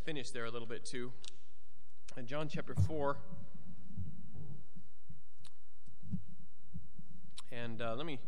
finish there a little bit too. In John chapter 4, and let me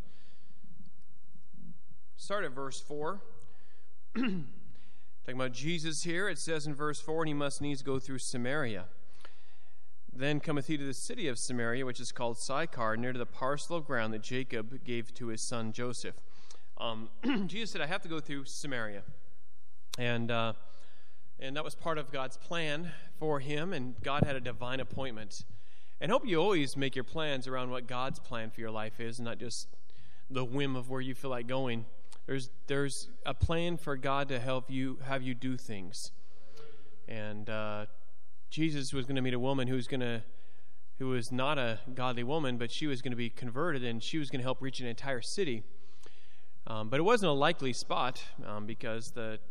start at verse 4. Talking about Jesus here, it says in verse 4, and he must needs go through Samaria. Then cometh he to the city of Samaria, which is called Sychar, near to the parcel of ground that Jacob gave to his son Joseph. Jesus said, I have to go through Samaria. And that was part of God's plan for him, and God had a divine appointment. And I hope you always make your plans around what God's plan for your life is, and not just the whim of where you feel like going. There's a plan for God to help you, have you do things. And Jesus was going to meet a woman who was not a godly woman, but she was going to be converted, and she was going to help reach an entire city. But it wasn't a likely spot because the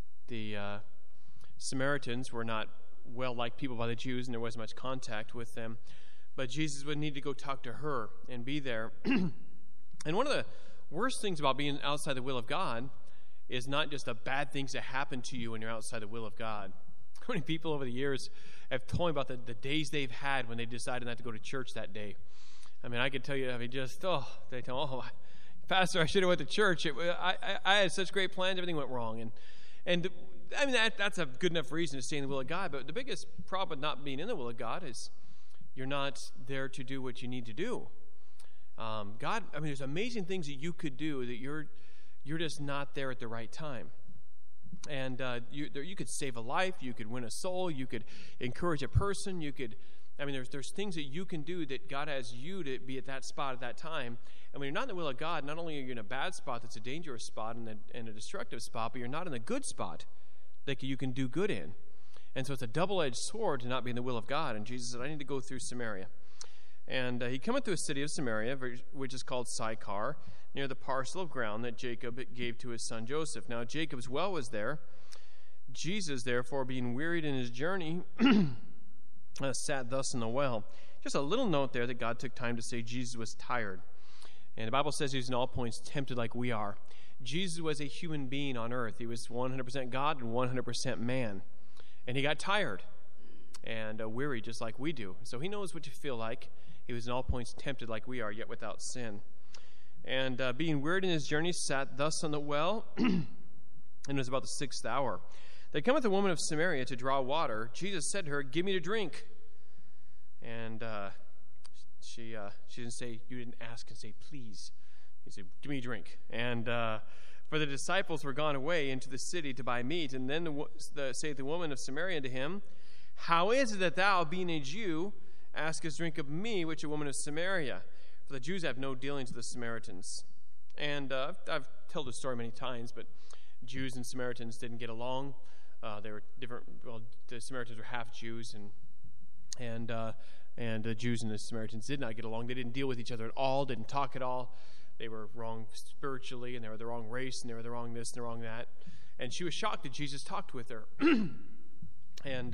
Samaritans were not well-liked people by the Jews, and there wasn't much contact with them. But Jesus would need to go talk to her and be there. And one of the worst things about being outside the will of God is not just the bad things that happen to you when you're outside the will of God. How many people over the years have told me about the days they've had when they decided not to go to church that day? I mean, I could tell you, they tell, Pastor, I should have went to church. I had such great plans, everything went wrong. And I mean, that's a good enough reason to stay in the will of God. But the biggest problem with not being in the will of God is you're not there to do what you need to do. God, I mean, there's amazing things that you could do that you're just not there at the right time. And you could save a life, you could win a soul, you could encourage a person, there's things that you can do that God has you to be at that spot at that time. And when you're not in the will of God, not only are you in a bad spot that's a dangerous spot and a destructive spot, but you're not in a good spot that you can do good in. And so it's a double-edged sword to not be in the will of God. And Jesus said, I need to go through Samaria. And he cometh to a city of Samaria, which is called Sychar, near the parcel of ground that Jacob gave to his son Joseph. Now Jacob's well was there. Jesus, therefore, being wearied in his journey, sat thus in the well. Just a little note there that God took time to say Jesus was tired. And the Bible says he was in all points tempted like we are. Jesus was a human being on earth. He was 100% God and 100% man. And he got tired and weary just like we do. So he knows what you feel like. He was in all points tempted like we are, yet without sin. And being wearied in his journey, sat thus on the well, and it was about the 6th hour. There cometh a woman of Samaria to draw water. Jesus said to her, give me to drink. And she didn't say, you didn't ask and say, please. He said, give me a drink. And for the disciples were gone away into the city to buy meat. And then saith the woman of Samaria unto him, how is it that thou, being a Jew, askest drink of me, which a woman of Samaria? For the Jews have no dealings with the Samaritans. And I've told this story many times, but Jews and Samaritans didn't get along. They were different. Well, the Samaritans were half Jews, and the Jews and the Samaritans did not get along. They didn't deal with each other at all, didn't talk at all. They were wrong spiritually, and they were the wrong race, and they were the wrong this and the wrong that. And she was shocked that Jesus talked with her. And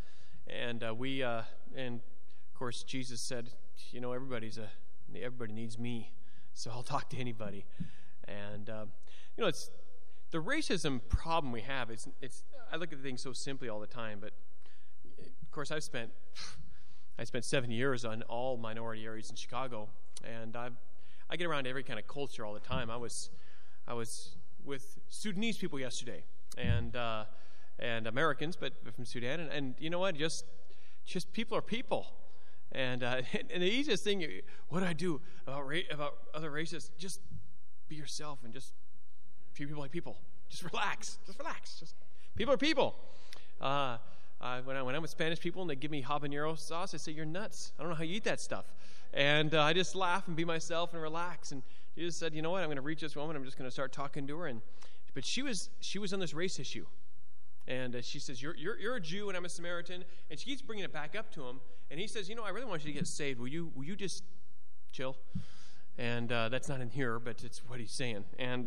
of course, Jesus said, everybody needs me, so I'll talk to anybody. And it's the racism problem we have. I look at things so simply all the time, but of course, I spent 7 years on all minority areas in Chicago, and I get around every kind of culture all the time. I was with Sudanese people yesterday, and Americans, but from Sudan, and you know what? Just people are people. And the easiest thing, what do I do about other races? Just be yourself and just treat people like people. Just relax. Just people are people. When I'm with Spanish people and they give me habanero sauce, I say, you're nuts. I don't know how you eat that stuff. And I just laugh and be myself and relax. And Jesus said, you know what? I'm going to reach this woman. I'm just going to start talking to her. But she was on this race issue. And she says, you're a Jew and I'm a Samaritan. And she keeps bringing it back up to him. And he says, I really want you to get saved. Will you just chill? And that's not in here, but it's what he's saying. And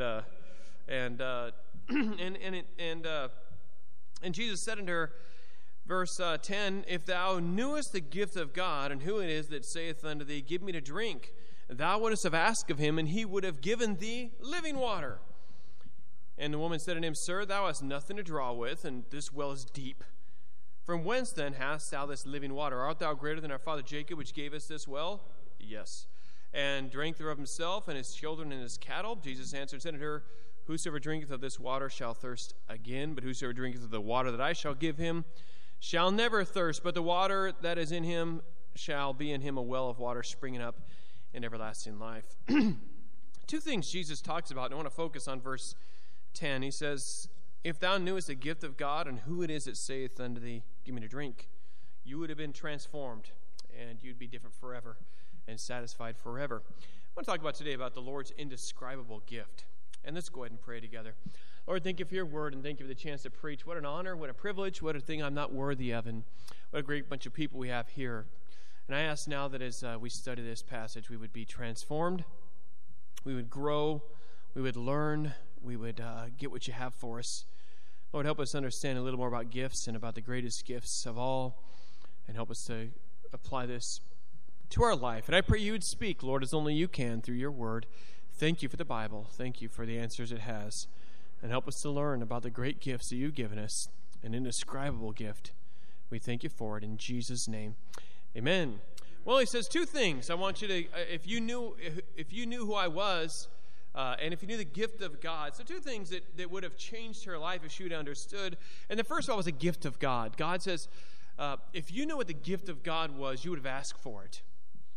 Jesus said unto her, verse 10, if thou knewest the gift of God, and who it is that saith unto thee, give me to drink, thou wouldst have asked of him, and he would have given thee living water. And the woman said unto him, Sir, thou hast nothing to draw with, and this well is deep. From whence then hast thou this living water? Art thou greater than our father Jacob, which gave us this well? Yes. And drank thereof himself, and his children, and his cattle? Jesus answered, said unto her, Whosoever drinketh of this water shall thirst again, but whosoever drinketh of the water that I shall give him shall never thirst, but the water that is in him shall be in him a well of water springing up in everlasting life. Two things Jesus talks about, and I want to focus on verse 10. He says, If thou knewest the gift of God, and who it is that saith unto thee, Give me to drink, you would have been transformed, and you'd be different forever and satisfied forever. I want to talk about today about the Lord's indescribable gift. And let's go ahead and pray together. Lord, thank you for your word, and thank you for the chance to preach. What an honor, what a privilege, what a thing I'm not worthy of, and what a great bunch of people we have here. And I ask now that as we study this passage, we would be transformed, we would grow, we would learn, we would get what you have for us. Lord, help us understand a little more about gifts and about the greatest gifts of all, and help us to apply this to our life. And I pray you would speak, Lord, as only you can through your word. Thank you for the Bible. Thank you for the answers it has. And help us to learn about the great gifts that you've given us, an indescribable gift. We thank you for it in Jesus' name. Amen. Well, he says two things. I want you to, if you knew who I was, and if you knew the gift of God. So two things that would have changed her life if she would have understood. And the first of all was a gift of God. God says, if you knew what the gift of God was, you would have asked for it.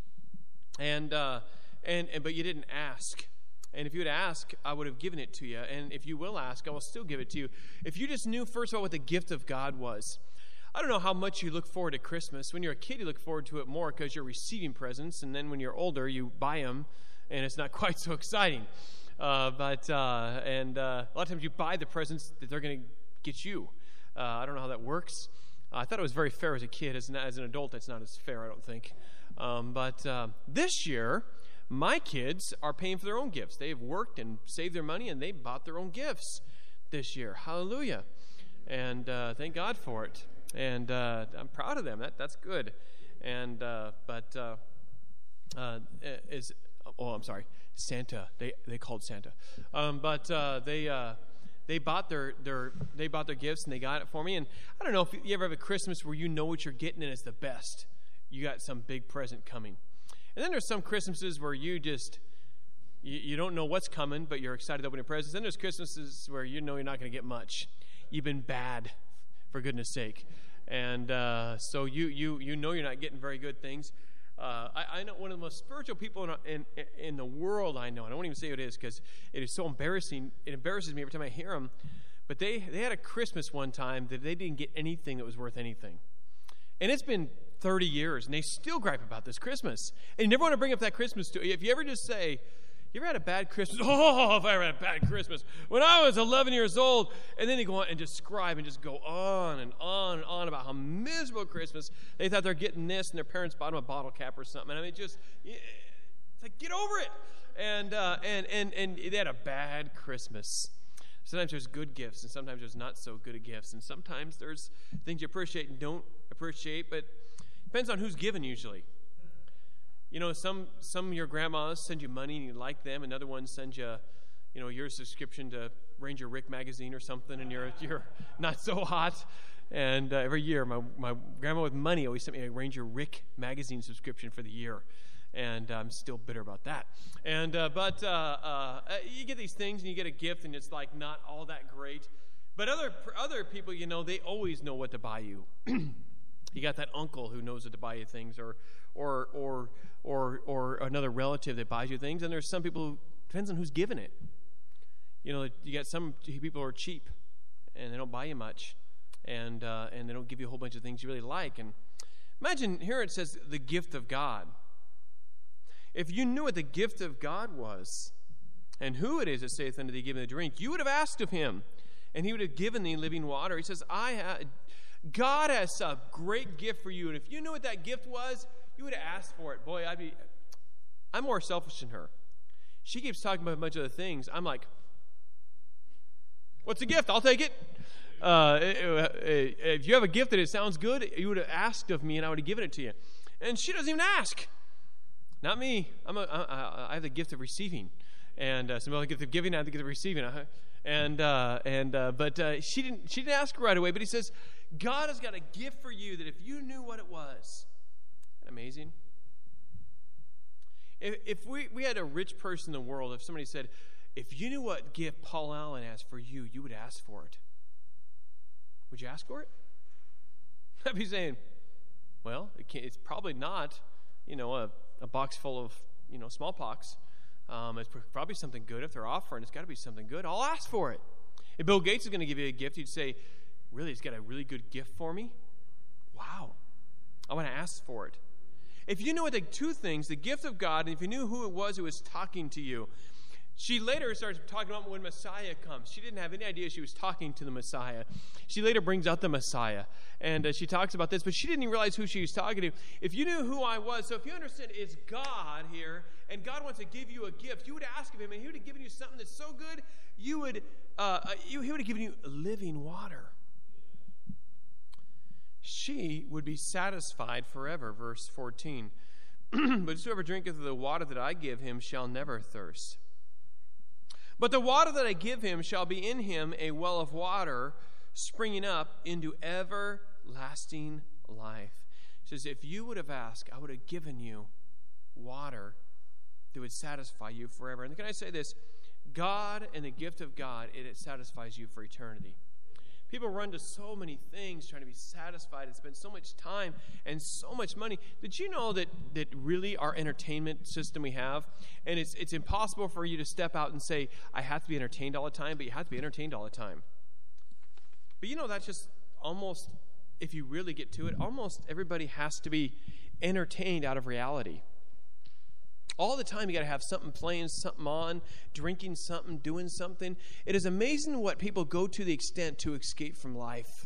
But you didn't ask. And if you would ask, I would have given it to you. And if you will ask, I will still give it to you. If you just knew, first of all, what the gift of God was. I don't know how much you look forward to Christmas. When you're a kid, you look forward to it more because you're receiving presents. And then when you're older, you buy them, and it's not quite so exciting. But a lot of times you buy the presents that they're going to get you. I don't know how that works. I thought it was very fair as a kid. As an adult, that's not as fair, I don't think. But this year, my kids are paying for their own gifts. They have worked and saved their money, and they bought their own gifts this year. Hallelujah. And thank God for it. And I'm proud of them. That's good. And I'm sorry, Santa. They called Santa. They bought their gifts, and they got it for me. And I don't know if you ever have a Christmas where you know what you're getting and it's the best. You got some big present coming. And then there's some Christmases where you don't know what's coming, but you're excited to open your presents. Then there's Christmases where you know you're not going to get much. You've been bad, for goodness sake. And so you know you're not getting very good things. I know one of the most spiritual people in the world I know, and I won't even say who it is because it is so embarrassing. It embarrasses me every time I hear them. But they had a Christmas one time that they didn't get anything that was worth anything. And it's been 30 years, and they still gripe about this Christmas. And you never want to bring up that Christmas to if you ever just say, you ever had a bad Christmas? Oh, if I ever had a bad Christmas. When I was 11 years old, and then they go on and describe and just go on and on and on about how miserable Christmas. They thought they're getting this, and their parents bought them a bottle cap or something. I mean, it's like, get over it. And they had a bad Christmas. Sometimes there's good gifts, and sometimes there's not so good gifts. And sometimes there's things you appreciate and don't appreciate, but depends on who's given usually. You know, some of your grandmas send you money and you like them, and other ones send you, your subscription to Ranger Rick magazine or something, and you're not so hot. And every year, my grandma with money always sent me a Ranger Rick magazine subscription for the year, and I'm still bitter about that. And but you get these things, and you get a gift, and it's like not all that great. But other people, they always know what to buy you. You got that uncle who knows what to buy you things, or another relative that buys you things. And there's some people who depends on who's giving it. You got some people who are cheap, and they don't buy you much, and they don't give you a whole bunch of things you really like. And imagine here it says the gift of God. If you knew what the gift of God was, and who it is that saith unto thee, give me the drink, you would have asked of him, and he would have given thee living water. He says, God has a great gift for you, and if you knew what that gift was, you would have asked for it. Boy, I'm more selfish than her. She keeps talking about a bunch of other things. I'm like, what's the gift? I'll take it. If you have a gift that it sounds good, you would have asked of me, and I would have given it to you. And she doesn't even ask. Not me. I have the gift of receiving. And some people get the giving, I get the receiving. But she didn't ask right away. But he says, God has got a gift for you that if you knew what it was. Isn't that amazing? If we had a rich person in the world, if somebody said, if you knew what gift Paul Allen has for you, you would ask for it. Would you ask for it? I'd be saying, well, it's probably not, a box full of, smallpox. It's probably something good. If they're offering, it's got to be something good. I'll ask for it. If Bill Gates is going to give you a gift, you'd say, really, he's got a really good gift for me? Wow. I want to ask for it. If you knew what the two things, the gift of God, and if you knew who it was who was talking to you, she later starts talking about when Messiah comes. She didn't have any idea she was talking to the Messiah. She later brings out the Messiah, and she talks about this, but she didn't even realize who she was talking to. If you knew who I was, so if you understand it's God here, and God wants to give you a gift, you would ask of him, and he would have given you something that's so good, he would have given you living water. She would be satisfied forever, verse 14. But whoever drinketh of the water that I give him shall never thirst. But the water that I give him shall be in him a well of water springing up into everlasting life. He says, if you would have asked, I would have given you water that would satisfy you forever. And can I say this? God and the gift of God, it satisfies you for eternity. People run to so many things trying to be satisfied and spend so much time and so much money. Did you know that really our entertainment system we have, and it's impossible for you to step out and say, I have to be entertained all the time, but you have to be entertained all the time. But that's just almost, if you really get to it, almost everybody has to be entertained out of reality. All the time you got to have something playing, something on, drinking something, doing something. It is amazing what people go to the extent to escape from life.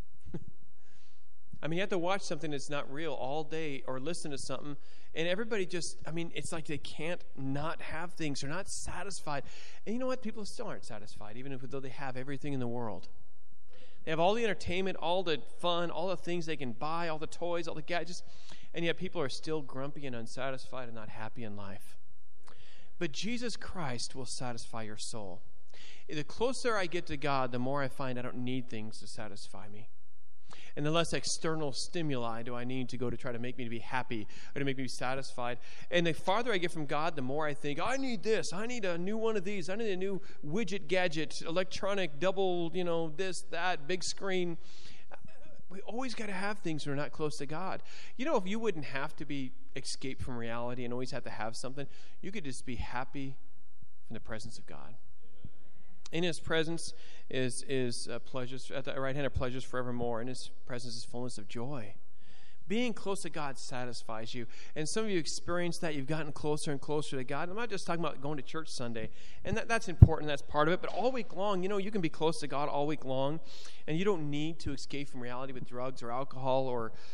You have to watch something that's not real all day or listen to something, and everybody just, it's like they can't not have things. They're not satisfied. And you know what? People still aren't satisfied, even though they have everything in the world. They have all the entertainment, all the fun, all the things they can buy, all the toys, all the gadgets. And yet people are still grumpy and unsatisfied and not happy in life. But Jesus Christ will satisfy your soul. The closer I get to God, the more I find I don't need things to satisfy me. And the less external stimuli do I need to go to try to make me to be happy or to make me be satisfied. And the farther I get from God, the more I think, I need this. I need a new one of these. I need a new widget, gadget, electronic, double, this, that, big screen. We always got to have things when we're not close to God. If you wouldn't have to be escaped from reality and always have to have something, you could just be happy from the presence of God. In his presence is pleasures, at the right hand are pleasures forevermore. In his presence is fullness of joy. Being close to God satisfies you. And some of you experience that. You've gotten closer and closer to God. I'm not just talking about going to church Sunday. And that's important. That's part of it. But all week long, you can be close to God all week long. And you don't need to escape from reality with drugs or alcohol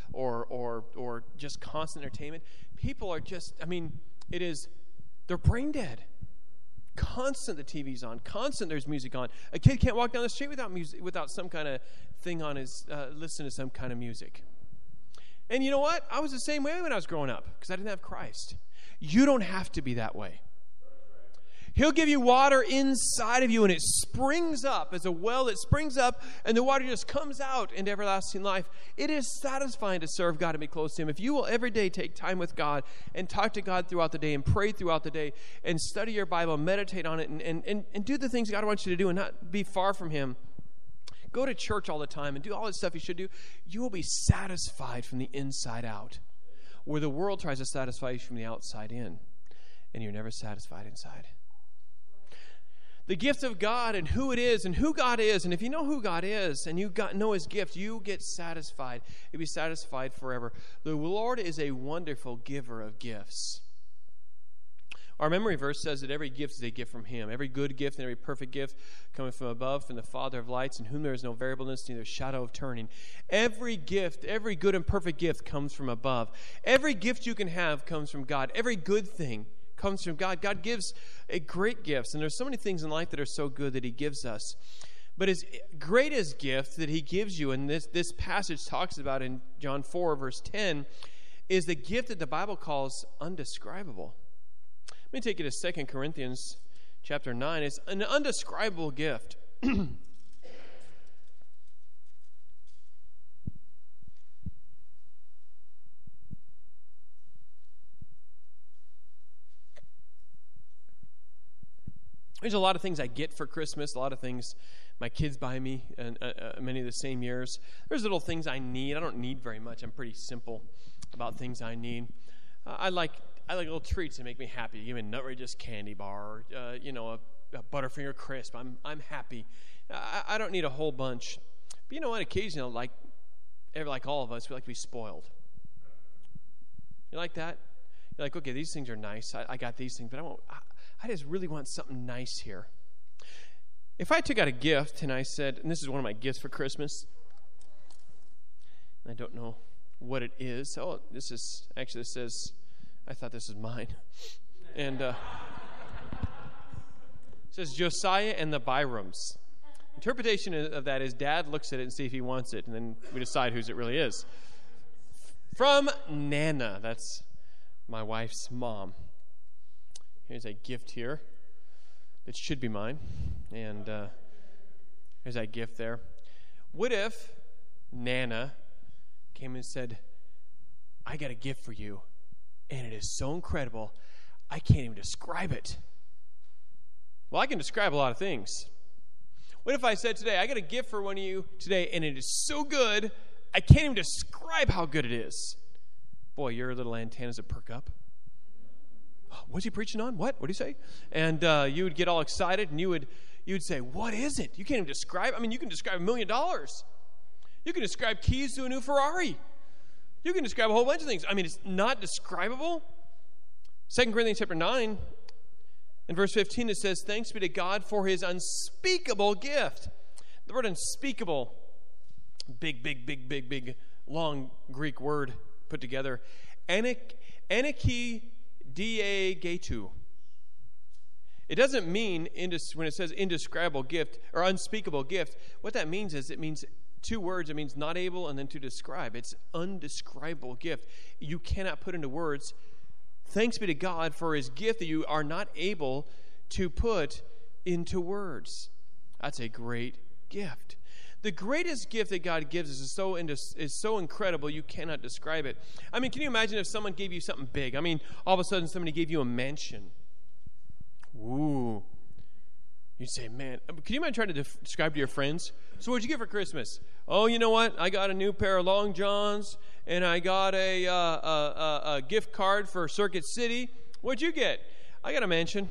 or just constant entertainment. People are just, they're brain dead. Constant the TV's on. Constant there's music on. A kid can't walk down the street without music, without some kind of thing on his, listen to some kind of music. And you know what? I was the same way when I was growing up because I didn't have Christ. You don't have to be that way. He'll give you water inside of you, and it springs up as a well that springs up, and the water just comes out into everlasting life. It is satisfying to serve God and be close to Him. If you will every day take time with God and talk to God throughout the day and pray throughout the day and study your Bible, meditate on it, and do the things God wants you to do and not be far from Him, go to church all the time and do all the stuff you should do, you will be satisfied from the inside out, where the world tries to satisfy you from the outside in, and you're never satisfied inside. The gift of God and who it is and who God is, and if you know who God is and you know His gift, you get satisfied. You'll be satisfied forever. The Lord is a wonderful giver of gifts. Our memory verse says that every gift is a gift from Him. Every good gift and every perfect gift coming from above, from the Father of lights, in whom there is no variableness, neither shadow of turning. Every gift, every good and perfect gift comes from above. Every gift you can have comes from God. Every good thing comes from God. God gives great gifts, and there's so many things in life that are so good that He gives us. But His greatest gift that He gives you, and this passage talks about in John 4, verse 10, is the gift that the Bible calls undescribable. Let me take you to 2 Corinthians chapter 9. It's an undescribable gift. There's a lot of things I get for Christmas, a lot of things my kids buy me, and many of the same years. There's little things I need. I don't need very much. I'm pretty simple about things I need. I like little treats that make me happy. You give me a Nutrageous candy bar, or, a Butterfinger crisp. I'm happy. I don't need a whole bunch. But you know what? Occasionally, like all of us, we like to be spoiled. You like that? You're like, okay, these things are nice. I got these things, but I just really want something nice here. If I took out a gift and I said, and this is one of my gifts for Christmas, I don't know what it is. Oh, this says, I thought this was mine. And it says Josiah and the Byrams. Interpretation of that is Dad looks at it and see if he wants it, and then we decide whose it really is. From Nana. That's my wife's mom. Here's a gift here that should be mine. And there's that gift there. What if Nana came and said, I got a gift for you, and it is so incredible, I can't even describe it. Well, I can describe a lot of things. What if I said today, I got a gift for one of you today, and it is so good, I can't even describe how good it is. Boy, your little antennas would perk up. What's he preaching on? What did he say? And you would get all excited, and you would say, what is it? You can't even describe. I mean, you can describe $1 million. You can describe keys to a new Ferrari. You can describe a whole bunch of things. I mean, it's not describable. 2 Corinthians chapter 9, in verse 15, it says, thanks be to God for his unspeakable gift. The word unspeakable, big, long Greek word put together. Aniki Diegetu. It doesn't mean, when it says indescribable gift or unspeakable gift, what that means is it means two words. It means not able and then to describe. It's undescribable gift. You cannot put into words. Thanks be to God for his gift that you are not able to put into words. That's a great gift. The greatest gift that God gives us is so incredible you cannot describe it. I mean, can you imagine if someone gave you something big? I mean, all of a sudden somebody gave you a mansion. Ooh. You'd say, man, can you imagine trying to describe to your friends? So what'd you get for Christmas? Oh, you know what? I got a new pair of Long Johns, and I got a gift card for Circuit City. What'd you get? I got a mansion.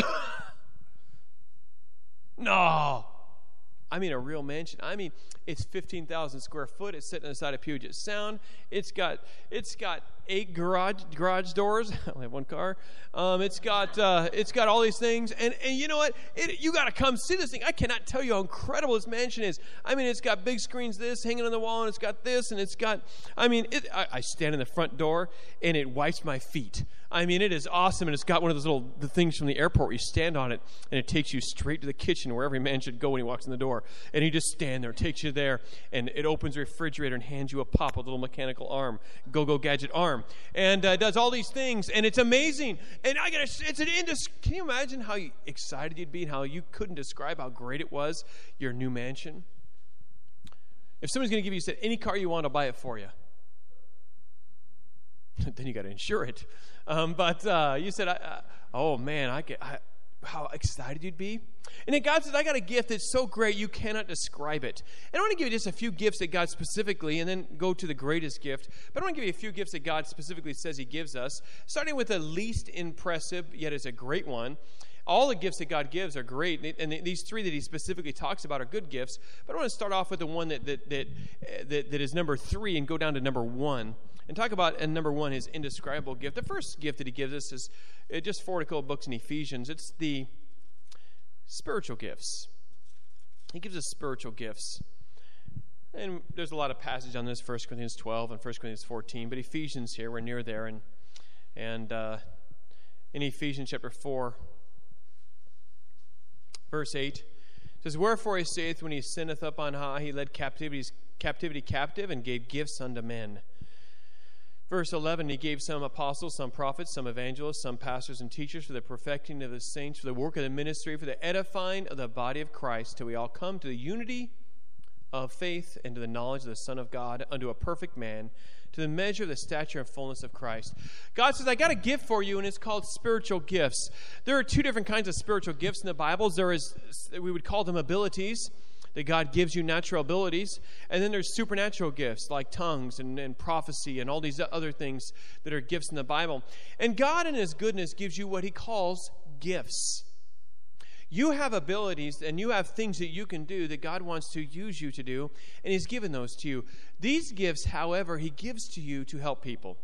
No. I mean, a real mansion. I mean, it's 15,000 square foot. It's sitting on the side of Puget Sound. It's got 8 garage doors. I only have one car. It's got all these things. And you know what? You got to come see this thing. I cannot tell you how incredible this mansion is. I mean, it's got big screens, this hanging on the wall, and it's got this, and it's got. I mean, I stand in the front door, and it wipes my feet. I mean, it is awesome, and it's got one of those the things from the airport where you stand on it, and it takes you straight to the kitchen where every man should go when he walks in the door. And you just stand there, takes you there, and it opens the refrigerator and hands you a pop with a little mechanical arm, go gadget arm, and does all these things, and it's amazing. And can you imagine how excited you'd be and how you couldn't describe how great it was, your new mansion? If someone's going to give you, said, any car you want, I'll buy it for you. Then you got to insure it. But you said, oh man, how excited you'd be. And then God says, I got a gift that's so great you cannot describe it. And I want to give you just a few gifts that God specifically, and then go to the greatest gift. But I want to give you a few gifts that God specifically says he gives us, starting with the least impressive, yet is a great one. All the gifts that God gives are great, and these three that he specifically talks about are good gifts. But I want to start off with the one that is number 3 and go down to number 1. And talk about, number 1, his indescribable gift. The first gift that he gives us is just 4 books in Ephesians. It's the spiritual gifts. He gives us spiritual gifts. And there's a lot of passage on this, 1 Corinthians 12 and 1 Corinthians 14. But Ephesians here, we're near there. And in Ephesians chapter 4, verse 8, it says, wherefore he saith, when he ascendeth up on high, he led captivity captive and gave gifts unto men. Verse 11, he gave some apostles, some prophets, some evangelists, some pastors and teachers for the perfecting of the saints, for the work of the ministry, for the edifying of the body of Christ, till we all come to the unity of faith and to the knowledge of the Son of God, unto a perfect man, to the measure of the stature and fullness of Christ. God says, I got a gift for you, and it's called spiritual gifts. There are two different kinds of spiritual gifts in the Bible. There is, we would call them abilities, that God gives you natural abilities. And then there's supernatural gifts like tongues and prophecy and all these other things that are gifts in the Bible. And God in his goodness gives you what he calls gifts. You have abilities and you have things that you can do that God wants to use you to do, and he's given those to you. These gifts, however, he gives to you to help people.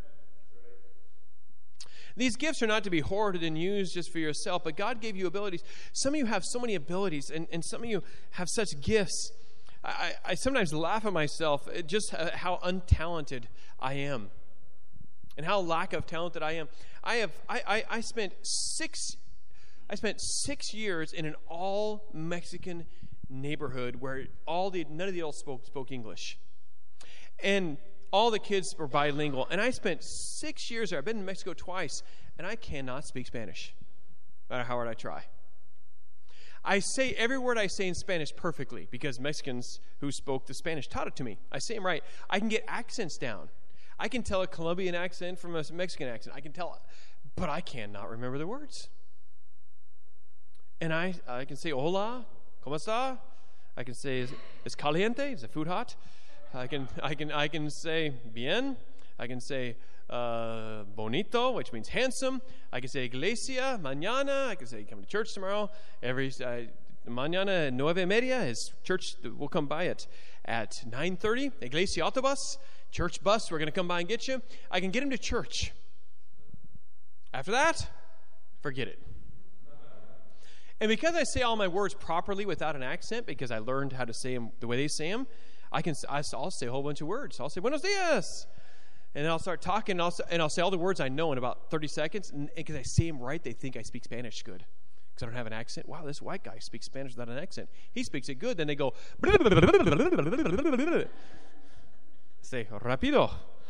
These gifts are not to be hoarded and used just for yourself, but God gave you abilities. Some of you have so many abilities, and some of you have such gifts. I sometimes laugh at myself at just how untalented I am and how lack of talented I am. I spent 6 years in an all Mexican neighborhood where none of the adults spoke English. And all the kids were bilingual. And I spent 6 years there. I've been in Mexico twice, and I cannot speak Spanish, no matter how hard I try. I say every word I say in Spanish perfectly because Mexicans who spoke the Spanish taught it to me. I say them right. I can get accents down. I can tell a Colombian accent from a Mexican accent. I can tell, but I cannot remember the words. And I can say, hola, ¿cómo está? I can say, es caliente? Is the food hot? I can say bien. I can say bonito, which means handsome. I can say iglesia mañana. I can say come to church tomorrow. Every mañana 9:30 is church. We'll come by it at 9:30. Iglesia autobus, church bus. We're going to come by and get you. I can get him to church. After that, forget it. And because I say all my words properly without an accent, because I learned how to say them the way they say them, I'll say a whole bunch of words. I'll say, buenos dias. And then I'll start talking, and I'll say all the words I know in about 30 seconds. And because I say them right, they think I speak Spanish good. Because I don't have an accent. Wow, this white guy speaks Spanish without an accent. He speaks it good. Then they go, say, rápido.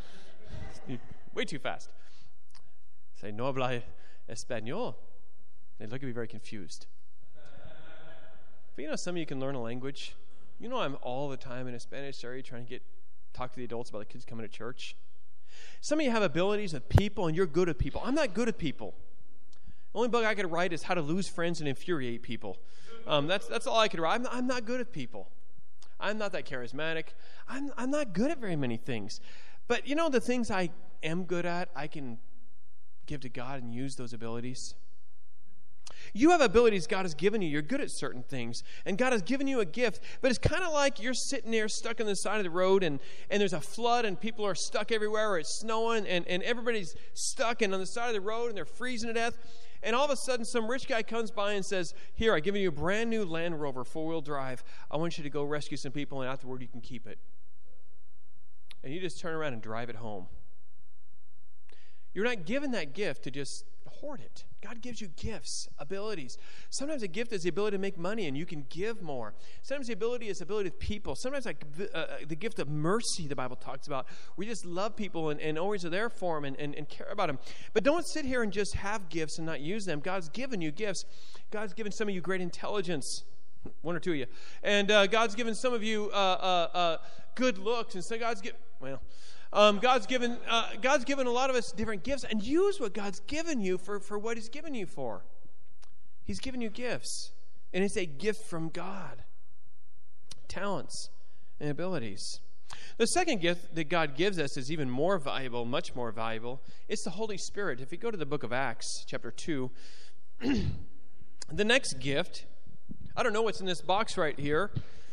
Way too fast. Say, no habla español. They look at me very confused. But you know, some of you can learn a language. You know, I'm all the time in a Spanish area trying to talk to the adults about the kids coming to church. Some of you have abilities with people, and you're good at people. I'm not good at people. The only book I could write is How to Lose Friends and Infuriate People. That's all I could write. I'm not good at people. I'm not that charismatic. I'm not good at very many things. But you know, the things I am good at, I can give to God and use those abilities. You have abilities God has given you. You're good at certain things. And God has given you a gift. But it's kind of like you're sitting there stuck on the side of the road and there's a flood and people are stuck everywhere, or it's snowing and everybody's stuck and on the side of the road and they're freezing to death. And all of a sudden some rich guy comes by and says, here, I've given you a brand new Land Rover 4-wheel drive. I want you to go rescue some people, and afterward you can keep it. And you just turn around and drive it home. You're not given that gift to just hoard it. God gives you gifts, abilities. Sometimes a gift is the ability to make money and you can give more. Sometimes the ability is the ability with people. Sometimes like the gift of mercy the Bible talks about. We just love people and always are there for them and care about them. But don't sit here and just have gifts and not use them. God's given you gifts. God's given some of you great intelligence. One or two of you. And God's given some of you good looks. And so God's given a lot of us different gifts, and use what God's given you for what he's given you for. He's given you gifts, and it's a gift from God. Talents and abilities. The second gift that God gives us is even more valuable, much more valuable. It's the Holy Spirit. If you go to the book of Acts, chapter 2, the next gift, I don't know what's in this box right here,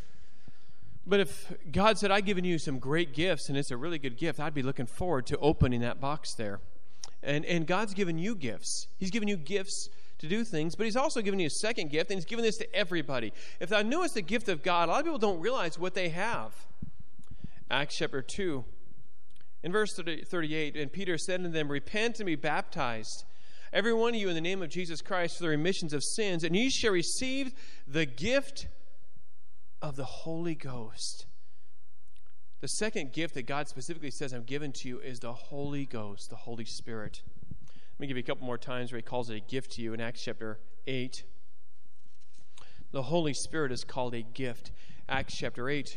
but if God said, I've given you some great gifts, and it's a really good gift, I'd be looking forward to opening that box there. And God's given you gifts. He's given you gifts to do things, but he's also given you a second gift, and he's given this to everybody. If thou knewest the gift of God, a lot of people don't realize what they have. Acts chapter 2, in verse 38, and Peter said unto them, repent and be baptized, every one of you, in the name of Jesus Christ, for the remissions of sins, and ye shall receive the gift of the Holy Ghost. The second gift that God specifically says I'm given to you is the Holy Ghost, the Holy Spirit. Let me give you a couple more times where he calls it a gift to you in Acts chapter 8. The Holy Spirit is called a gift. Acts chapter 8.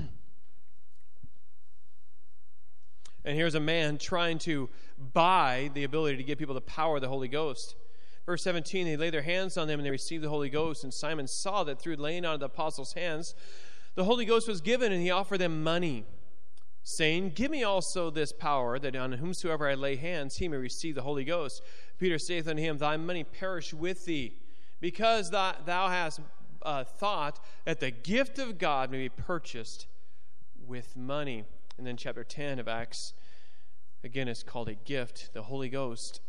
And here's a man trying to buy the ability to give people the power of the Holy Ghost. Verse 17, they laid their hands on them and they received the Holy Ghost. And Simon saw that through laying on of the apostles' hands, the Holy Ghost was given, and he offered them money, saying, give me also this power, that on whomsoever I lay hands, he may receive the Holy Ghost. Peter saith unto him, thy money perish with thee, because thou hast thought that the gift of God may be purchased with money. And then chapter 10 of Acts, again, is called a gift, the Holy Ghost.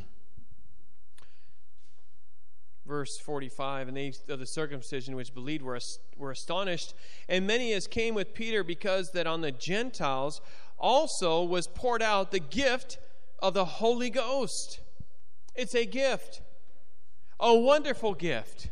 Verse 45, and they of the circumcision which believed were astonished, and many as came with Peter, because that on the Gentiles also was poured out the gift of the Holy Ghost. It's a gift, a wonderful gift.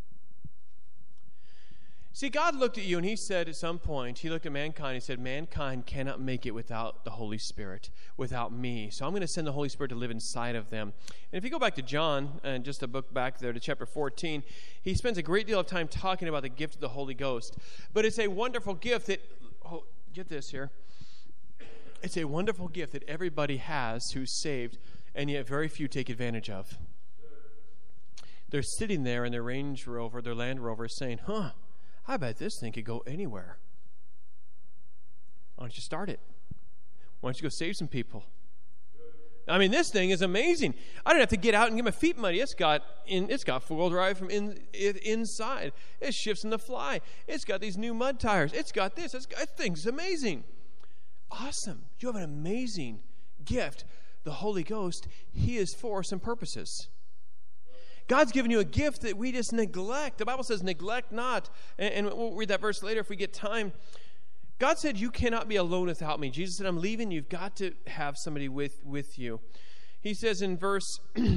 See, God looked at you and he said at some point, he looked at mankind, he said, mankind cannot make it without the Holy Spirit, without me. So I'm going to send the Holy Spirit to live inside of them. And if you go back to John, and just a book back there to chapter 14, he spends a great deal of time talking about the gift of the Holy Ghost. But it's a wonderful gift that, get this here, it's a wonderful gift that everybody has who's saved, and yet very few take advantage of. They're sitting there in their Range Rover, their Land Rover, saying, I bet this thing could go anywhere. Why don't you start it? Why don't you go save some people? I mean, this thing is amazing. I don't have to get out and get my feet muddy. It's got four-wheel drive from inside. It shifts in the fly. It's got these new mud tires. It's got this. That thing's amazing. Awesome. You have an amazing gift. The Holy Ghost, he is for some purposes. God's given you a gift that we just neglect. The Bible says, neglect not. And we'll read that verse later if we get time. God said, you cannot be alone without me. Jesus said, I'm leaving. You've got to have somebody with you. He says in verse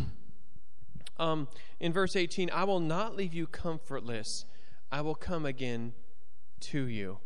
18, I will not leave you comfortless. I will come again to you.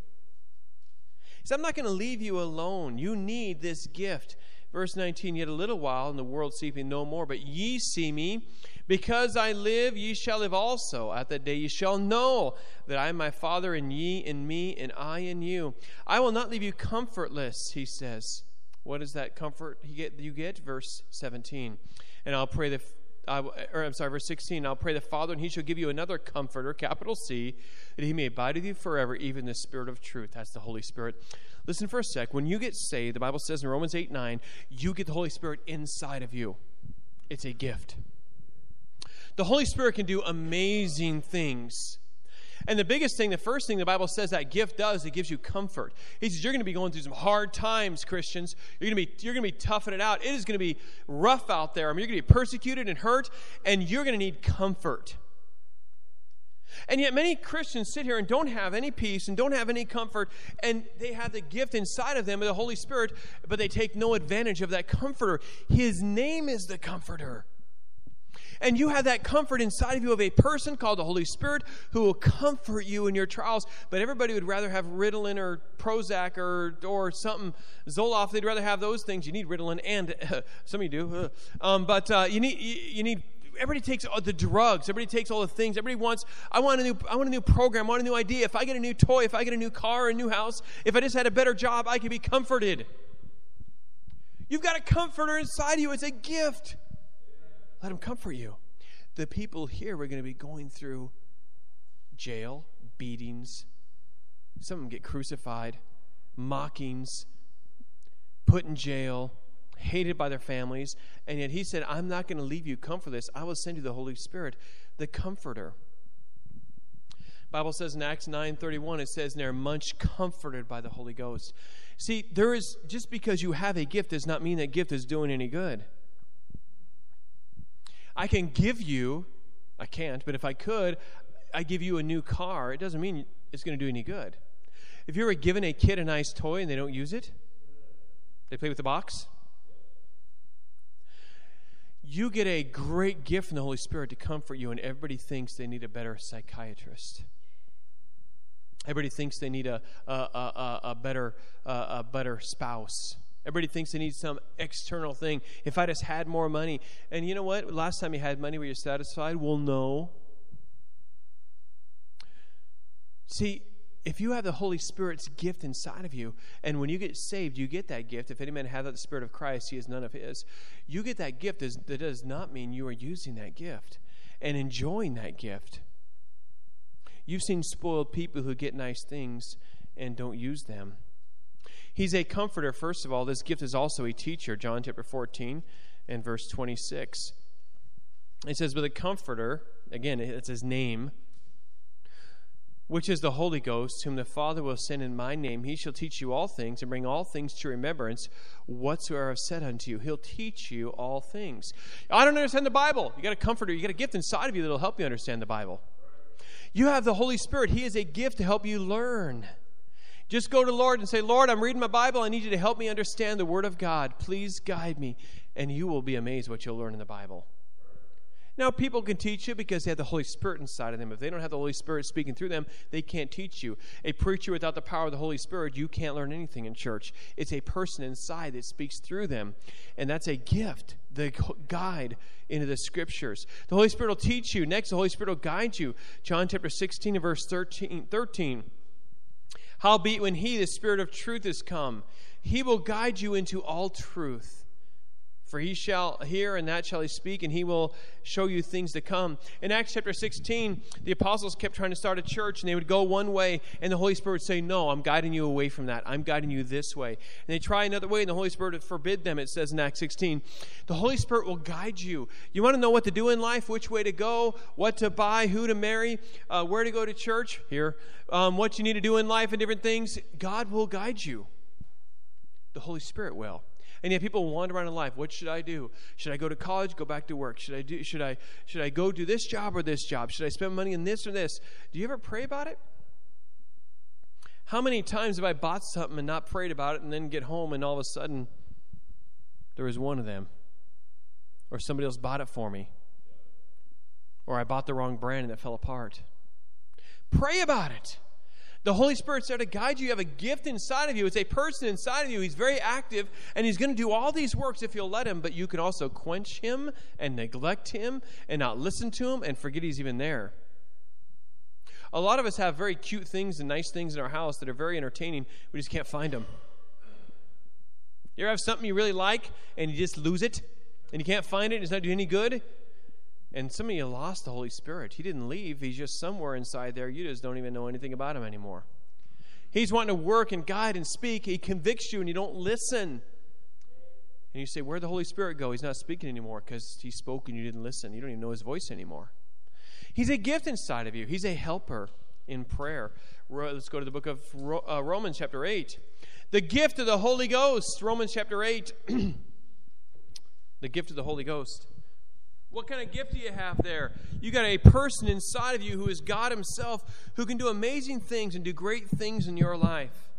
He said, I'm not going to leave you alone. You need this gift. Verse 19, yet a little while, and the world seeth me no more, but ye see me. Because I live, ye shall live also. At that day ye shall know that I am my Father, and ye in me, and I in you. I will not leave you comfortless, he says. What is that comfort you get? Verse 17. And I'll pray verse 16. I'll pray the Father, and he shall give you another comforter, capital C, that he may abide with you forever, even the Spirit of truth. That's the Holy Spirit. Listen for a sec. When you get saved, the Bible says in Romans 8:9, you get the Holy Spirit inside of you. It's a gift. The Holy Spirit can do amazing things. And the first thing the Bible says that gift does, it gives you comfort. He says, you're going to be going through some hard times, Christians. You're going to be toughing it out. It is going to be rough out there. I mean, you're going to be persecuted and hurt, and you're going to need comfort. And yet many Christians sit here and don't have any peace and don't have any comfort, and they have the gift inside of them of the Holy Spirit, but they take no advantage of that comforter. His name is the Comforter. And you have that comfort inside of you of a person called the Holy Spirit who will comfort you in your trials. But everybody would rather have Ritalin or Prozac or something, Zoloft. They'd rather have those things. You need Ritalin, and some of you do. But you need. Everybody takes the drugs. Everybody takes all the things. Everybody wants. I want a new program. I want a new idea. If I get a new toy, if I get a new car, a new house, if I just had a better job, I could be comforted. You've got a comforter inside of you. It's a gift. Let him comfort you. The people here were going to be going through jail, beatings. Some of them get crucified, mockings, put in jail, hated by their families. And yet he said, I'm not going to leave you comfortless. I will send you the Holy Spirit, the Comforter. The Bible says in Acts 9:31, it says, they're much comforted by the Holy Ghost. See, just because you have a gift does not mean that gift is doing any good. I can't, but if I could, I give you a new car. It doesn't mean it's going to do any good. If you were given a kid a nice toy and they don't use it, they play with the box. You get a great gift from the Holy Spirit to comfort you, and everybody thinks they need a better psychiatrist. Everybody thinks they need a better spouse. Everybody thinks they need some external thing. If I just had more money. And you know what? Last time you had money, were you satisfied? Well, no. See, if you have the Holy Spirit's gift inside of you, and when you get saved, you get that gift. If any man hath not the Spirit of Christ, he is none of his. You get that gift. That does not mean you are using that gift and enjoying that gift. You've seen spoiled people who get nice things and don't use them. He's a comforter, first of all. This gift is also a teacher. John chapter 14 and verse 26. It says, but the comforter, again, it's his name, which is the Holy Ghost, whom the Father will send in my name. He shall teach you all things and bring all things to remembrance whatsoever I've said unto you. He'll teach you all things. I don't understand the Bible. You got a comforter. You got a gift inside of you that will help you understand the Bible. You have the Holy Spirit. He is a gift to help you learn. Just go to the Lord and say, Lord, I'm reading my Bible. I need you to help me understand the Word of God. Please guide me. And you will be amazed what you'll learn in the Bible. Now, people can teach you because they have the Holy Spirit inside of them. If they don't have the Holy Spirit speaking through them, they can't teach you. A preacher without the power of the Holy Spirit, you can't learn anything in church. It's a person inside that speaks through them. And that's a gift, the guide into the Scriptures. The Holy Spirit will teach you. Next, the Holy Spirit will guide you. John chapter 16 and verse 13. Howbeit when he, the Spirit of truth, is come, he will guide you into all truth. For he shall hear, and that shall he speak, and he will show you things to come. In Acts chapter 16, the apostles kept trying to start a church, and they would go one way, and the Holy Spirit would say, no, I'm guiding you away from that. I'm guiding you this way. And they try another way, and the Holy Spirit would forbid them, it says in Acts 16. The Holy Spirit will guide you. You want to know what to do in life, which way to go, what to buy, who to marry, where to go to church, here, what you need to do in life and different things. God will guide you. The Holy Spirit will. And yet people wander around in life. What should I do? Should I go to college? Go back to work? Should I go do this job or this job? Should I spend money on this or this? Do you ever pray about it? How many times have I bought something and not prayed about it and then get home and all of a sudden there was one of them? Or somebody else bought it for me. Or I bought the wrong brand and it fell apart. Pray about it. The Holy Spirit's there to guide you. You have a gift inside of you. It's a person inside of you. He's very active, and he's going to do all these works if you'll let him, but you can also quench him and neglect him and not listen to him and forget he's even there. A lot of us have very cute things and nice things in our house that are very entertaining. We just can't find them. You ever have something you really like, and you just lose it, and you can't find it, and it's not doing any good? And some of you lost the Holy Spirit. He didn't leave. He's just somewhere inside there. You just don't even know anything about him anymore. He's wanting to work and guide and speak. He convicts you and you don't listen. And you say, where'd the Holy Spirit go? He's not speaking anymore because he spoke and you didn't listen. You don't even know his voice anymore. He's a gift inside of you. He's a helper in prayer. Let's go to the book of Romans chapter 8. The gift of the Holy Ghost. Romans chapter 8. The gift of the Holy Ghost. What kind of gift do you have there? You got a person inside of you who is God himself, who can do amazing things and do great things in your life.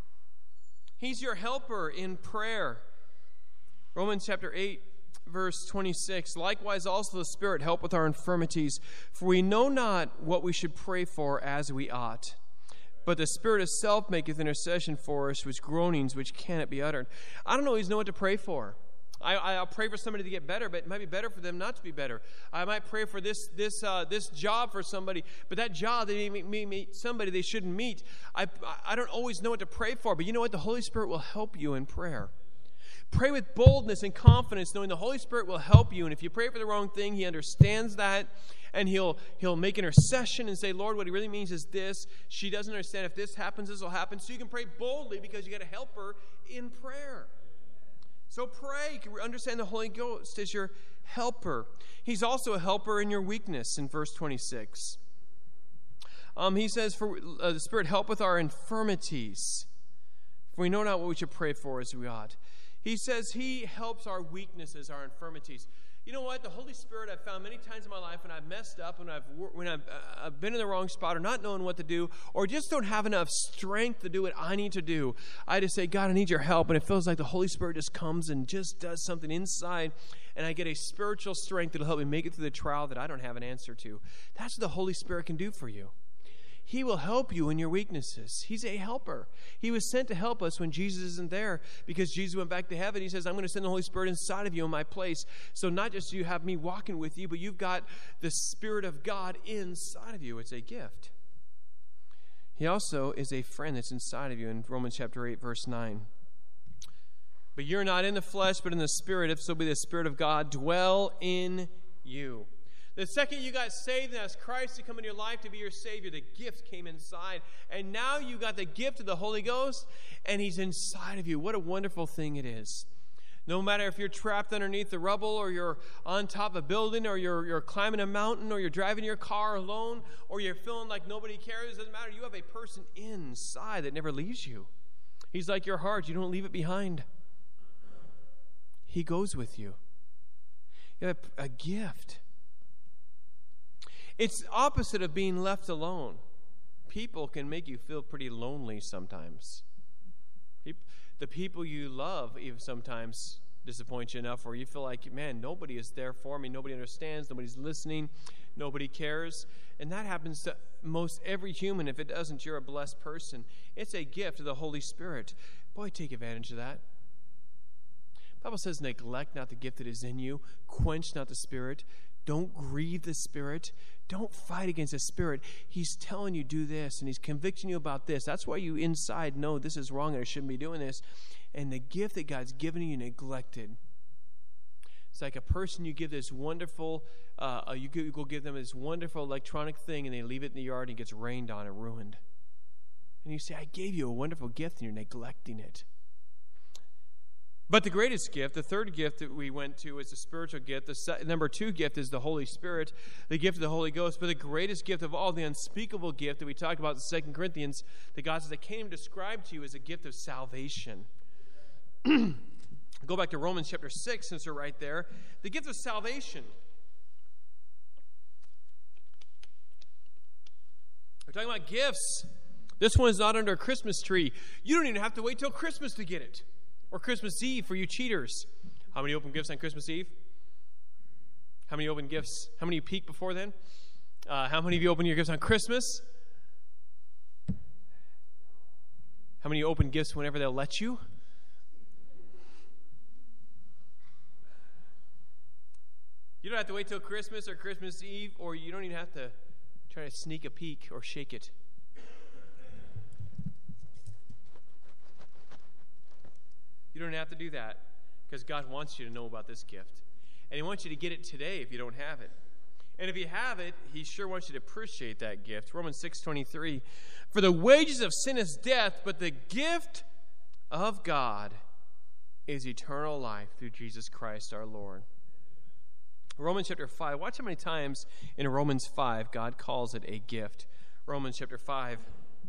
He's your helper in prayer. Romans chapter 8, verse 26. Likewise also the Spirit help with our infirmities, for we know not what we should pray for as we ought. But the Spirit itself maketh intercession for us with groanings which cannot be uttered. I don't always know what to pray for. I'll pray for somebody to get better, but it might be better for them not to be better. I might pray for this job for somebody, but that job, they may meet somebody they shouldn't meet. I don't always know what to pray for, but you know what? The Holy Spirit will help you in prayer. Pray with boldness and confidence, knowing the Holy Spirit will help you. And if you pray for the wrong thing, he understands that, and he'll make intercession and say, Lord, what he really means is this. She doesn't understand. If this happens, this will happen. So you can pray boldly because you got a helper in prayer. So pray. You can understand the Holy Ghost as your helper. He's also a helper in your weakness in verse 26. He says, for the Spirit helpeth our infirmities, for we know not what we should pray for as we ought. He says he helps our weaknesses, our infirmities. You know what? The Holy Spirit I've found many times in my life when I've messed up, when I've been in the wrong spot or not knowing what to do, or just don't have enough strength to do what I need to do. I just say, God, I need your help. And it feels like the Holy Spirit just comes and just does something inside, and I get a spiritual strength that will help me make it through the trial that I don't have an answer to. That's what the Holy Spirit can do for you. He will help you in your weaknesses. He's a helper. He was sent to help us when Jesus isn't there, because Jesus went back to heaven. He says, I'm going to send the Holy Spirit inside of you in my place. So not just do you have me walking with you, but you've got the Spirit of God inside of you. It's a gift. He also is a friend that's inside of you in Romans chapter 8, verse 9. But you're not in the flesh, but in the Spirit, if so be the Spirit of God dwell in you. The second you got saved and asked Christ to come into your life to be your Savior, the gift came inside. And now you got the gift of the Holy Ghost, and He's inside of you. What a wonderful thing it is. No matter if you're trapped underneath the rubble, or you're on top of a building, or you're climbing a mountain, or you're driving your car alone, or you're feeling like nobody cares, it doesn't matter. You have a person inside that never leaves you. He's like your heart. You don't leave it behind. He goes with you. You have a gift. It's opposite of being left alone. People can make you feel pretty lonely sometimes. The people you love even sometimes disappoint you enough where you feel like, man, nobody is there for me. Nobody understands. Nobody's listening. Nobody cares. And that happens to most every human. If it doesn't, you're a blessed person. It's a gift of the Holy Spirit. Boy, take advantage of that. The Bible says, neglect not the gift that is in you. Quench not the Spirit. Don't grieve the Spirit. Don't fight against the Spirit. He's telling you do this, and He's convicting you about this. That's why you inside know this is wrong and I shouldn't be doing this. And the gift that God's given you neglected. It's like a person you give this wonderful, you go give them this wonderful electronic thing, and they leave it in the yard and it gets rained on and ruined. And you say, I gave you a wonderful gift and you're neglecting it. But the greatest gift, the third gift that we went to, is the spiritual gift. The number 2 gift is the Holy Spirit, the gift of the Holy Ghost. But the greatest gift of all, the unspeakable gift that we talked about in 2 Corinthians, that God says, I came to describe to you as a gift of salvation. Go back to Romans chapter 6, since we're right there. The gift of salvation. We're talking about gifts. This one is not under a Christmas tree. You don't even have to wait till Christmas to get it. Or Christmas Eve for you cheaters. How many open gifts on Christmas Eve? How many open gifts? How many peek before then? How many of you open your gifts on Christmas? How many open gifts whenever they'll let you? You don't have to wait till Christmas or Christmas Eve, or you don't even have to try to sneak a peek or shake it. You don't have to do that, because God wants you to know about this gift. And He wants you to get it today if you don't have it. And if you have it, He sure wants you to appreciate that gift. Romans 6:23, for the wages of sin is death, but the gift of God is eternal life through Jesus Christ our Lord. Romans chapter 5, watch how many times in Romans 5 God calls it a gift. Romans chapter 5,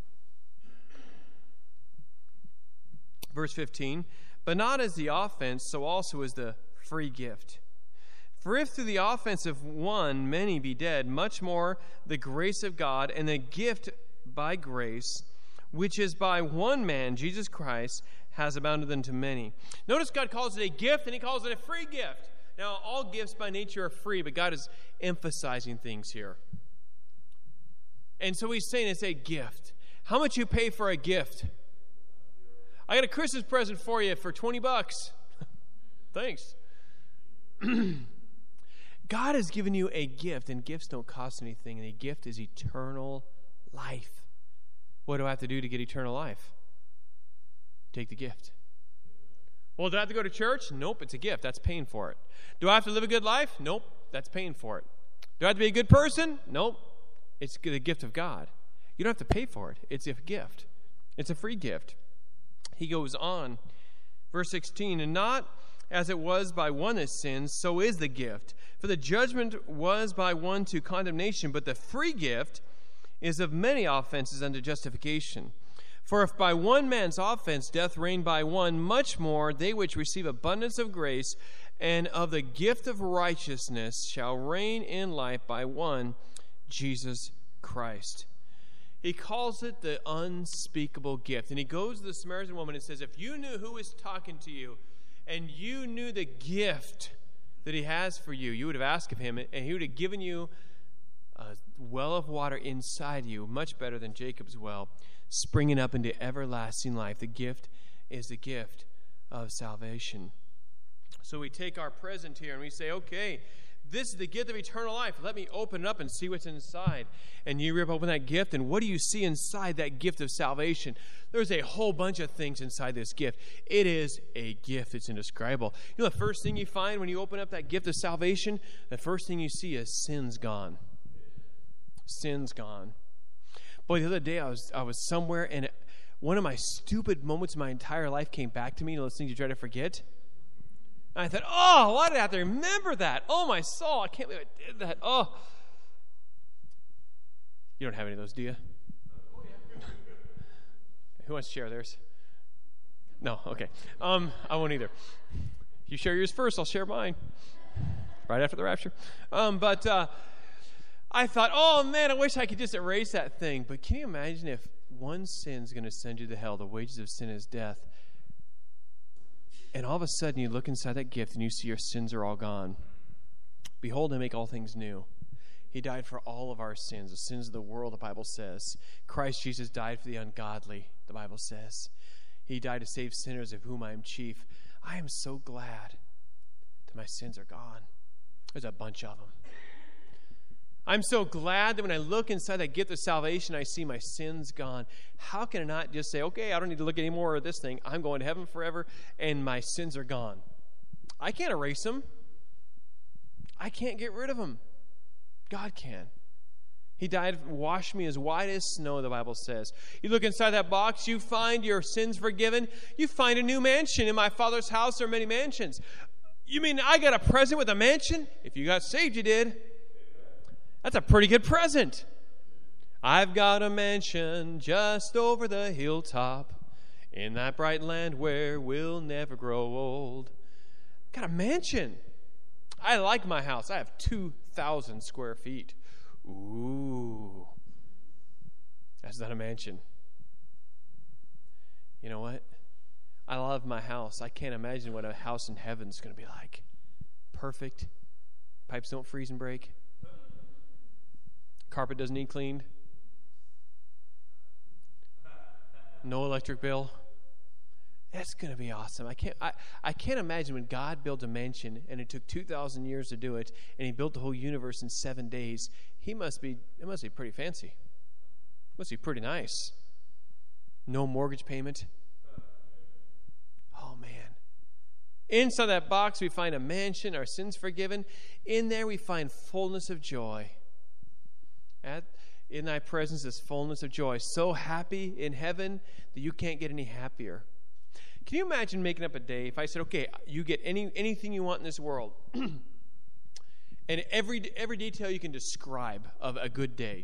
verse 15, but not as the offense, so also is the free gift. For if through the offense of one many be dead, much more the grace of God and the gift by grace, which is by one man, Jesus Christ, has abounded unto many. Notice God calls it a gift and He calls it a free gift. Now, all gifts by nature are free, but God is emphasizing things here. And so He's saying it's a gift. How much you pay for a gift? I got a Christmas present for you for $20. Thanks. God has given you a gift, and gifts don't cost anything, and a gift is eternal life. What do I have to do to get eternal life? Take the gift. Well, do I have to go to church? Nope, it's a gift. That's paying for it. Do I have to live a good life? Nope, that's paying for it. Do I have to be a good person? Nope, it's the gift of God. You don't have to pay for it. It's a gift. It's a free gift. He goes on, verse 16, and not as it was by one that sins, so is the gift. For the judgment was by one to condemnation, but the free gift is of many offenses unto justification. For if by one man's offense death reigned by one, much more they which receive abundance of grace and of the gift of righteousness shall reign in life by one, Jesus Christ. He calls it the unspeakable gift. And he goes to the Samaritan woman and says, if you knew who was talking to you and you knew the gift that He has for you, you would have asked of Him, and He would have given you a well of water inside you, much better than Jacob's well, springing up into everlasting life. The gift is the gift of salvation. So we take our present here and we say, okay, this is the gift of eternal life. Let me open it up and see what's inside. And you rip open that gift, and what do you see inside that gift of salvation? There's a whole bunch of things inside this gift. It is a gift that's indescribable. You know the first thing you find when you open up that gift of salvation? The first thing you see is sin's gone. Sin's gone. Boy, the other day I was somewhere, and one of my stupid moments in my entire life came back to me. You know those things you try to forget? And I thought, oh, why did I have to remember that? Oh, my soul, I can't believe I did that. Oh. You don't have any of those, do you? Who wants to share theirs? No, okay. I won't either. You share yours first, I'll share mine. Right after the rapture. But I thought, oh, man, I wish I could just erase that thing. But can you imagine if one sin's going to send you to hell? The wages of sin is death. And all of a sudden, you look inside that gift and you see your sins are all gone. Behold, I make all things new. He died for all of our sins, the sins of the world, the Bible says. Christ Jesus died for the ungodly, the Bible says. He died to save sinners, of whom I am chief. I am so glad that my sins are gone. There's a bunch of them. I'm so glad that when I look inside that gift of salvation, I see my sins gone. How can I not just say, okay, I don't need to look anymore at this thing. I'm going to heaven forever, and my sins are gone. I can't erase them. I can't get rid of them. God can. He died to wash me as white as snow, the Bible says. You look inside that box, you find your sins forgiven. You find a new mansion. In my Father's house, there are many mansions. You mean I got a present with a mansion? If you got saved, you did. That's a pretty good present. I've got a mansion just over the hilltop in that bright land where we'll never grow old. Got a mansion. I like my house. I have 2,000 square feet. Ooh. That's not a mansion. You know what? I love my house. I can't imagine what a house in heaven is going to be like. Perfect. Pipes don't freeze and break. Carpet doesn't need cleaned. No electric bill. That's going to be awesome. I can't imagine when God built a mansion and it took 2,000 years to do it, and He built the whole universe in 7 days. It must be pretty fancy. It must be pretty nice. No mortgage payment. Oh, man. Inside that box, we find a mansion, our sins forgiven. In there, we find fullness of joy. In thy presence is fullness of joy. So happy in heaven that you can't get any happier. Can you imagine making up a day if I said, okay, you get anything you want in this world, and every detail you can describe of a good day.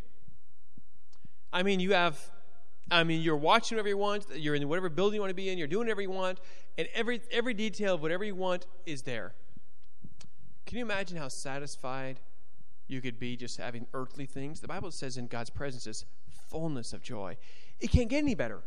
I mean, you're watching whatever you want, you're in whatever building you want to be in, you're doing whatever you want, and every detail of whatever you want is there. Can you imagine how satisfied you could be just having earthly things? The Bible says in God's presence is fullness of joy. It can't get any better.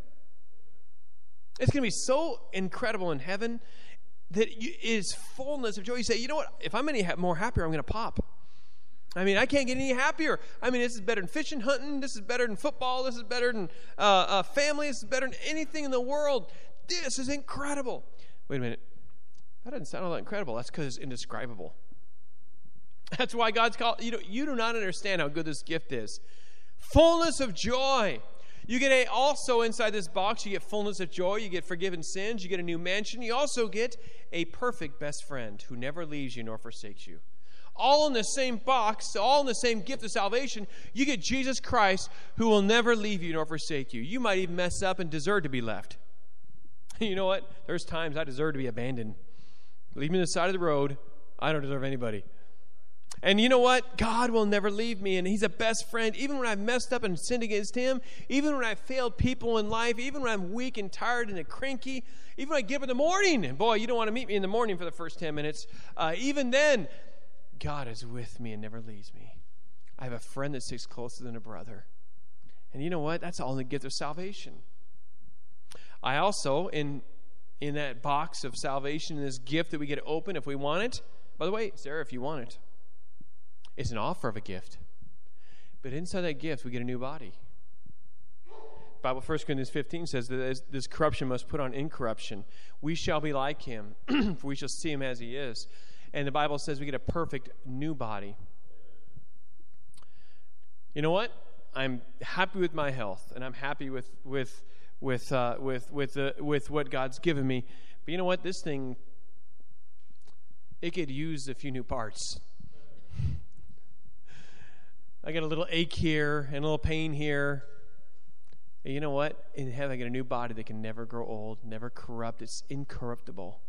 It's going to be so incredible in heaven that it is fullness of joy. You say, you know what? If I'm any more happier, I'm going to pop. I mean, I can't get any happier. I mean, this is better than fishing, hunting. This is better than football. This is better than family. This is better than anything in the world. This is incredible. Wait a minute. That doesn't sound all that incredible. That's because it's indescribable. That's why God's called. You do not understand how good this gift is. Fullness of joy. You get also inside this box, you get fullness of joy. You get forgiven sins. You get a new mansion. You also get a perfect best friend who never leaves you nor forsakes you. All in the same box, all in the same gift of salvation. You get Jesus Christ who will never leave you nor forsake you. You might even mess up and deserve to be left. You know what? There's times I deserve to be abandoned. Leave me on the side of the road. I don't deserve anybody. And you know what? God will never leave me, and He's a best friend. Even when I've messed up and sinned against Him, even when I've failed people in life, even when I'm weak and tired and cranky, even when I get up in the morning, and boy, you don't want to meet me in the morning for the first 10 minutes. Even then, God is with me and never leaves me. I have a friend that sticks closer than a brother. And you know what? That's all in the gift of salvation. I also, in that box of salvation, in this gift that we get to open if we want it, by the way, Sarah, if you want it, it's an offer of a gift. But inside that gift, we get a new body. Bible 1 Corinthians 15 says that this corruption must put on incorruption. We shall be like him, for we shall see him as he is. And the Bible says we get a perfect new body. You know what? I'm happy with my health, and I'm happy with what God's given me. But you know what? This thing, it could use a few new parts. I got a little ache here and a little pain here. And you know what? In heaven, I get a new body that can never grow old, never corrupt. It's incorruptible.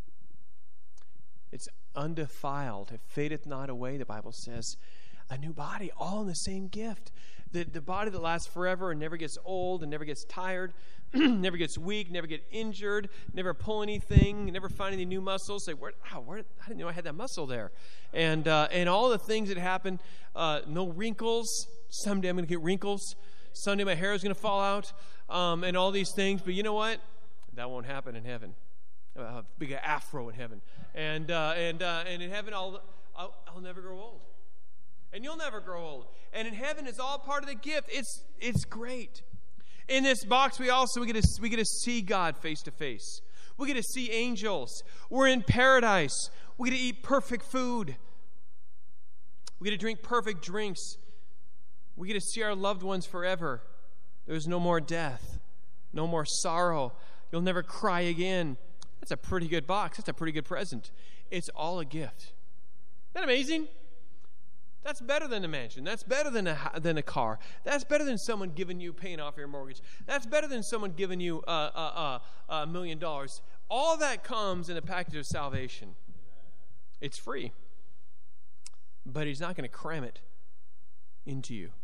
It's undefiled. It fadeth not away, the Bible says. A new body, all in the same gift. The body that lasts forever and never gets old and never gets tired, never gets weak, never get injured, never pull anything, never find any new muscles. Say, I didn't know I had that muscle there. And all the things that happen, no wrinkles. Someday I'm going to get wrinkles. Someday my hair is going to fall out, and all these things. But you know what? That won't happen in heaven. I'll have a big afro in heaven. And in heaven, I'll never grow old. And you'll never grow old. And in heaven, it's all part of the gift. It's great. In this box, we get to see God face to face. We get to see angels. We're in paradise. We get to eat perfect food. We get to drink perfect drinks. We get to see our loved ones forever. There's no more death, no more sorrow. You'll never cry again. That's a pretty good box. That's a pretty good present. It's all a gift. Isn't that amazing? That's better than a mansion. That's better than a car. That's better than someone giving you, paying off your mortgage. That's better than someone giving you $1 million. All that comes in a package of salvation. It's free. But he's not going to cram it into you.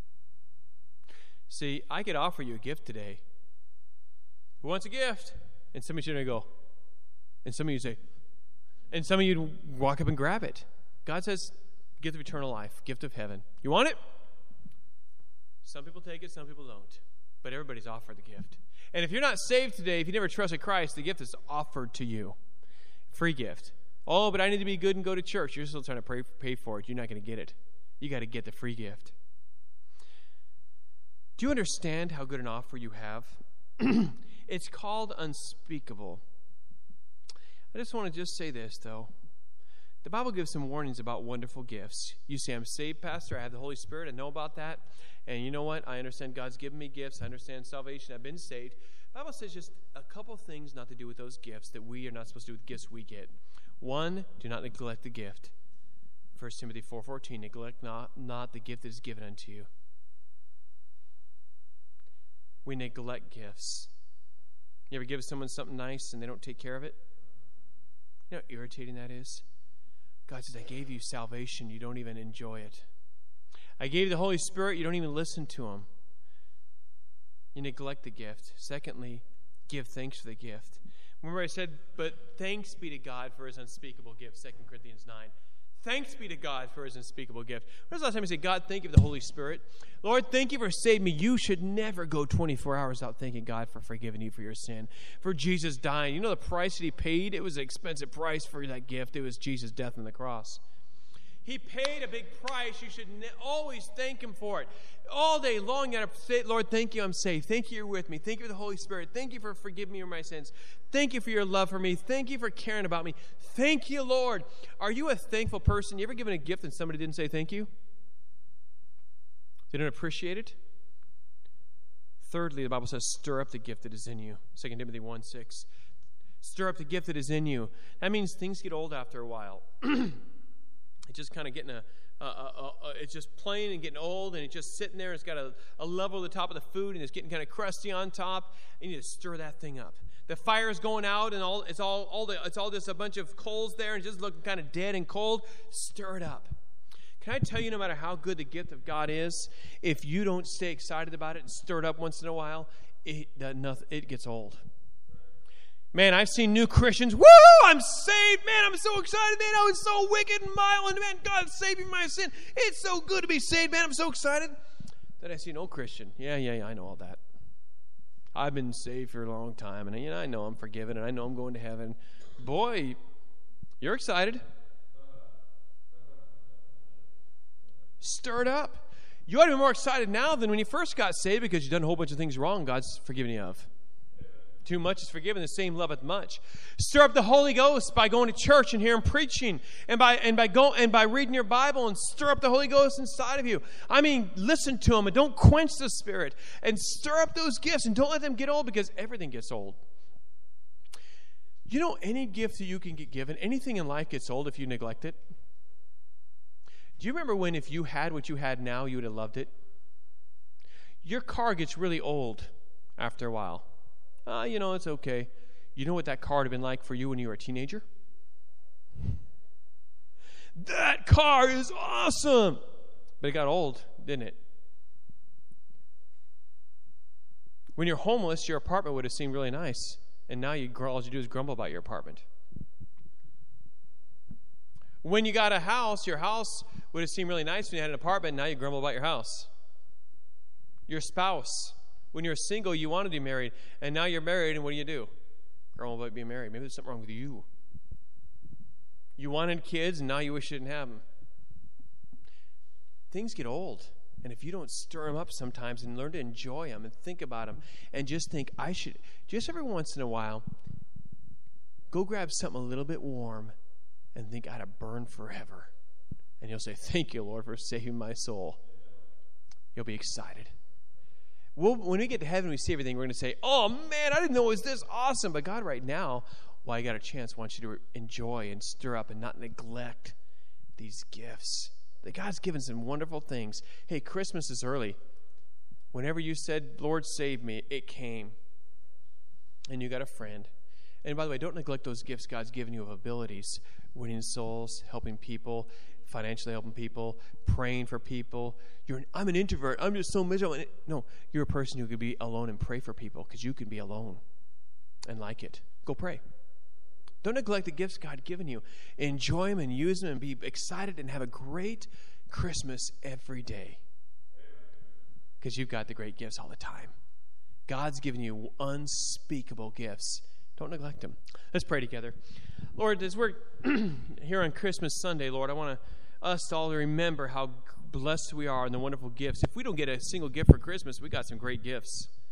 See, I could offer you a gift today. Who wants a gift? And some of you are going to go. And some of you say, and some of you walk up and grab it. God says, gift of eternal life, gift of heaven. You want it? Some people take it, some people don't. But everybody's offered the gift. And if you're not saved today, if you never trusted Christ, the gift is offered to you. Free gift. Oh, but I need to be good and go to church. You're still trying to pay for it. You're not going to get it. You got to get the free gift. Do you understand how good an offer you have? It's called unspeakable. I just want to say this, though. The Bible gives some warnings about wonderful gifts. You say, I'm saved, Pastor. I have the Holy Spirit. I know about that. And you know what? I understand God's given me gifts. I understand salvation. I've been saved. The Bible says just a couple things not to do with those gifts that we are not supposed to do with gifts we get. One, do not neglect the gift. 1 Timothy 4:14, neglect not the gift that is given unto you. We neglect gifts. You ever give someone something nice and they don't take care of it? You know how irritating that is? God says, I gave you salvation. You don't even enjoy it. I gave you the Holy Spirit. You don't even listen to him. You neglect the gift. Secondly, give thanks for the gift. Remember I said, but thanks be to God for his unspeakable gift, 2 Corinthians 9. Thanks be to God for his unspeakable gift. When's the last time you said, God, thank you for the Holy Spirit? Lord, thank you for saving me. You should never go 24 hours without thanking God for forgiving you for your sin, for Jesus dying. You know the price that he paid? It was an expensive price for that gift. It was Jesus' death on the cross. He paid a big price. You should always thank him for it. All day long, you got to say, Lord, thank you, I'm saved. Thank you, you're with me. Thank you for the Holy Spirit. Thank you for forgiving me of my sins. Thank you for your love for me. Thank you for caring about me. Thank you, Lord. Are you a thankful person? You ever given a gift and somebody didn't say thank you? They don't appreciate it? Thirdly, the Bible says, stir up the gift that is in you. 2 Timothy 1:6. Stir up the gift that is in you. That means things get old after a while. It's just kind of getting it's just plain and getting old, and it's just sitting there. It's got a level at the top of the food, and it's getting kind of crusty on top. And you need to stir that thing up. The fire's going out, and it's all just a bunch of coals there, and just looking kind of dead and cold. Stir it up. Can I tell you, no matter how good the gift of God is, if you don't stay excited about it and stir it up once in a while, it gets old. Man, I've seen new Christians. Woo! I'm saved. Man, I'm so excited. Man, I was so wicked and vile. And man, God saved me from my sin. It's so good to be saved. Man, I'm so excited. Then I see an old Christian. Yeah, I know all that. I've been saved for a long time. And I know I'm forgiven. And I know I'm going to heaven. Boy, you're excited. Stir it up. You ought to be more excited now than when you first got saved because you've done a whole bunch of things wrong God's forgiven you of. Too much is forgiven, the same loveth much. Stir up the Holy Ghost by going to church and hearing preaching, and by reading your Bible, and stir up the Holy Ghost inside of you. I mean, listen to Him and don't quench the Spirit, and stir up those gifts and don't let them get old, because everything gets old. You know, any gift that you can get given, anything in life gets old if you neglect it. Do you remember when, if you had what you had now, you would have loved it? Your car gets really old after a while. It's okay. You know what that car would have been like for you when you were a teenager? That car is awesome! But it got old, didn't it? When you're homeless, your apartment would have seemed really nice. And now all you do is grumble about your apartment. When you got a house, your house would have seemed really nice when you had an apartment. And now you grumble about your house. Your spouse. When you're single, you wanted to be married, and now you're married, and what do? Grumble about being married. Maybe there's something wrong with you. You wanted kids, and now you wish you didn't have them. Things get old, and if you don't stir them up sometimes and learn to enjoy them and think about them, and just think, I should, just every once in a while, go grab something a little bit warm and think, I'd have burned forever. And you'll say, thank you, Lord, for saving my soul. You'll be excited. When we get to heaven, we see everything, we're going to say, oh, man, I didn't know it was this awesome. But God, right now, while you got a chance, wants you to enjoy and stir up and not neglect these gifts. That God's given some wonderful things. Hey, Christmas is early. Whenever you said, Lord, save me, it came. And you got a friend. And by the way, don't neglect those gifts God's given you of abilities. Winning souls, helping people, financially helping people, praying for people. I'm an introvert. I'm just so miserable. No, you're a person who could be alone and pray for people, because you can be alone and like it. Go pray. Don't neglect the gifts God's given you. Enjoy them and use them and be excited and have a great Christmas every day, because you've got the great gifts all the time. God's given you unspeakable gifts. Don't neglect them. Let's pray together. Lord, as we're here on Christmas Sunday, Lord, I want us all to remember how blessed we are and the wonderful gifts. If we don't get a single gift for Christmas, we got some great gifts.